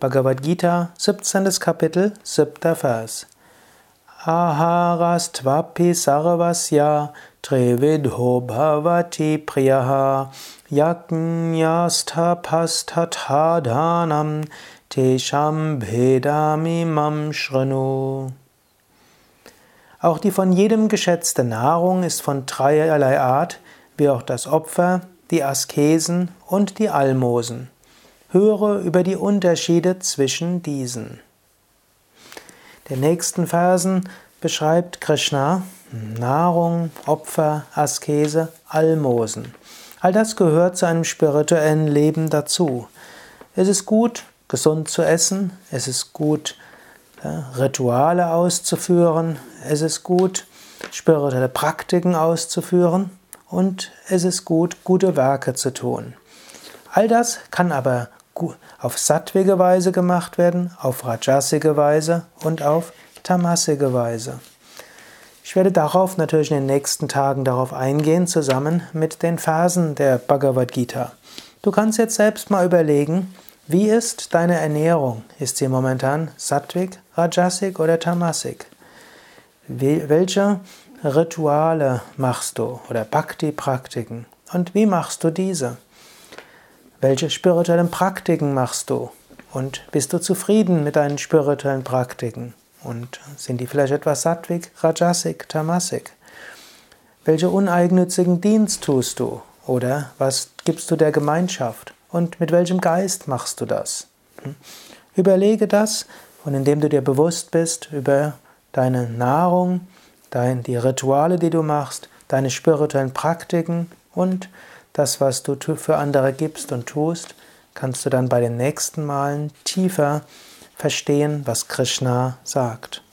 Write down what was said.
Bhagavad Gita, 17. Kapitel, 7. Vers. Aharastvapi sarvasya trividho bhavati priyaha yajñastapastathadanam tesham bhedamimam shrinu. Auch die von jedem geschätzte Nahrung ist von dreierlei Art, wie auch das Opfer, die Askesen und die Almosen. Höre über die Unterschiede zwischen diesen. In den nächsten Versen beschreibt Krishna Nahrung, Opfer, Askese, Almosen. All das gehört zu einem spirituellen Leben dazu. Es ist gut, gesund zu essen, es ist gut, Rituale auszuführen, es ist gut, spirituelle Praktiken auszuführen und es ist gut, gute Werke zu tun. All das kann aber auf sattvige Weise gemacht werden, auf rajasige Weise und auf tamasige Weise. Ich werde darauf natürlich in den nächsten Tagen darauf eingehen, zusammen mit den Versen der Bhagavad Gita. Du kannst jetzt selbst mal überlegen, wie ist deine Ernährung? Ist sie momentan sattvik, rajasik oder tamasik? Welche Rituale machst du oder Bhakti-Praktiken? Und wie machst du diese? Welche spirituellen Praktiken machst du? Und bist du zufrieden mit deinen spirituellen Praktiken? Und sind die vielleicht etwas sattvik, rajasik, tamasik? Welche uneigennützigen Dienst tust du? Oder was gibst du der Gemeinschaft? Und mit welchem Geist machst du das? Überlege das und indem du dir bewusst bist über deine Nahrung, die Rituale, die du machst, deine spirituellen Praktiken und das, was du für andere gibst und tust, kannst du dann bei den nächsten Malen tiefer verstehen, was Krishna sagt.